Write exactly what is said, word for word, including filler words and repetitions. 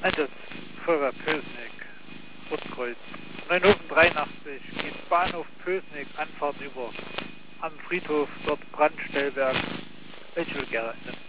Einsatz, Feuerwehr Pösneck, Rotkreuz. neun Uhr dreiundachtzig geht Bahnhof Pösneck, Anfahrt über am Friedhof, dort Brandstellwerk. Welche will gerne?